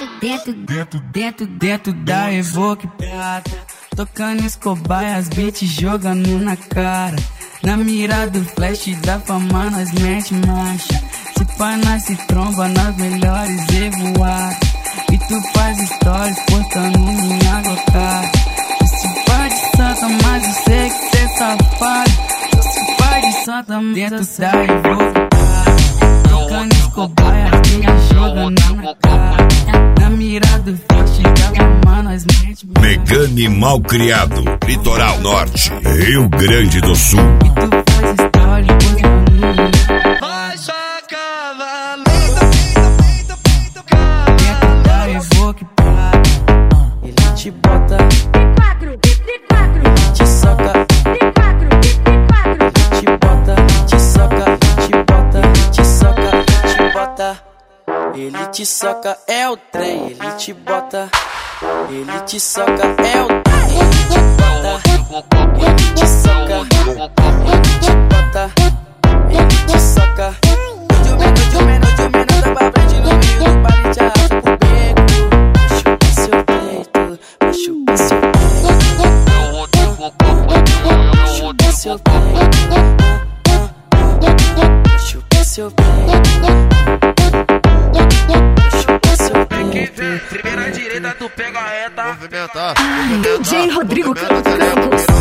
dentro da Evoque Prata, tocando Escobar e as beats jogando na cara. Na mira do flash da fama nós mete marcha. Se pá nós se tromba nas melhores evoadas. E tu faz stories postando minha glocada. Se pá de santa, mas eu sei que cê é safado. Se pá de santa, dentro da Evoque Prata, tocando Escobar e as beats jogando na cara. Na mira do flash da fama nós mete marcha. Megane Malcriado, Litoral Norte, Rio Grande do Sul. E tu faz story postando Vai só cavalo, dentro da Evoque Prata. Ele te bota, ele te soca, ele te bota, te soca, te bota, te soca, te bota. Ele te soca, é o trem, ele te bota. Ele te soca, é o trem, ele te bota. Ele te soca, ele te bota. Ele te soca. No menos da pra frente, no meio do baile te arrasta pro beco. Chupa seu peito, chupa seu peito. Chupa seu peito, chupa seu peito. primeira direita tu pega a reta. DJ Rodrigo Campos.